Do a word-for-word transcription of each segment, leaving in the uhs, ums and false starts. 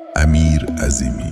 امیر عظیمی.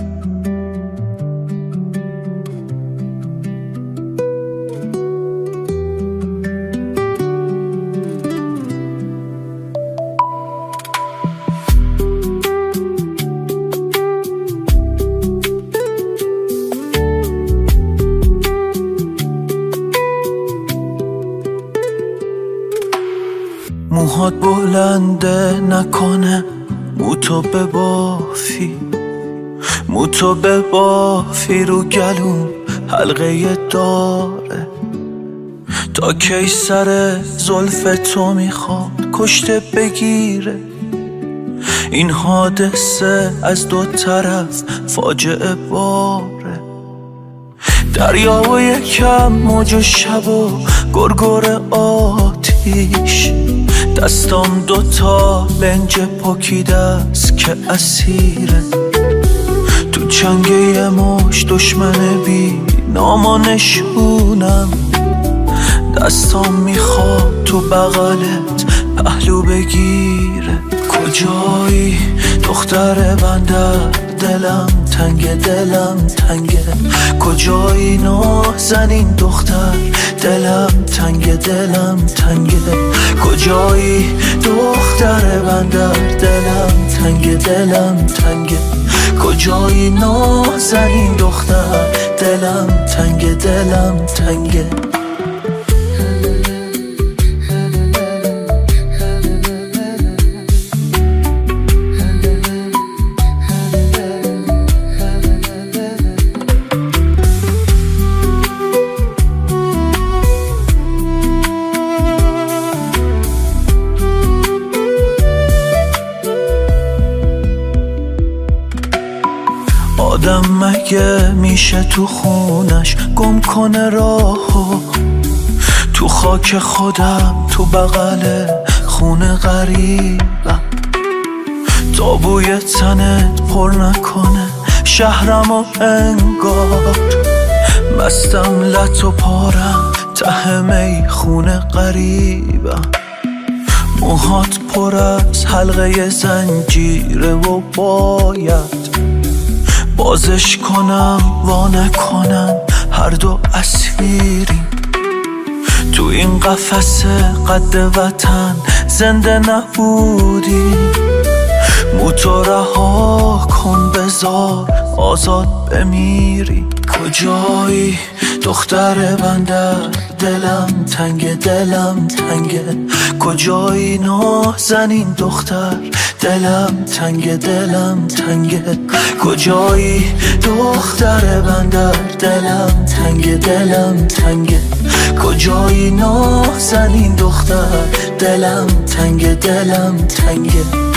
موهات بلنده نکنه، موتو ببافی موتو ببافی رو گلوم حلقه داره. تا کی سر زلف تو میخواد کشته بگیره؟ این حادثه از دو طرف فاجعه باره. دریا و یکم موج و شب و گرگر آتیش، دستام دوتا لنج پاکیده است که اسیره. تو چنگ یه مش دشمن بی نام و نشونم، دستام میخواد تو بغلت پهلو بگیره. کجایی دختر بندر دلم تنگه، دلم تنگه. کجایی نازنین دختر دلم تنگه، دلم تنگه. کجایی دختر بندر دلم تنگه، دلم تنگه. کجایی نازنین دختر دلم تنگه، دلم تنگه. آدم مگه میشه تو خونش گم کنه راهو؟ تو خاک خودم تو بغل خونه غریبم. تا بوی تنت پر نکنه شهرم و انگار مستم لط و پارم ته می خونه غریبم. موهات پر از حلقه زنجیره و باید بازش کنم وا نکنم، هر دو اسیریم. تو این قفس قد وطن زنده نبودی. موتو رها کن بذار آزاد بمیری. کجایی دختر بندر دلم تنگه، دلم تنگه. کجایی نازنین دختر دلم تنگه، دلم تنگه. کجایی دختر بندر دلم تنگه، دلم تنگه. کجایی نازنین دختر دلم تنگه، دلم تنگه.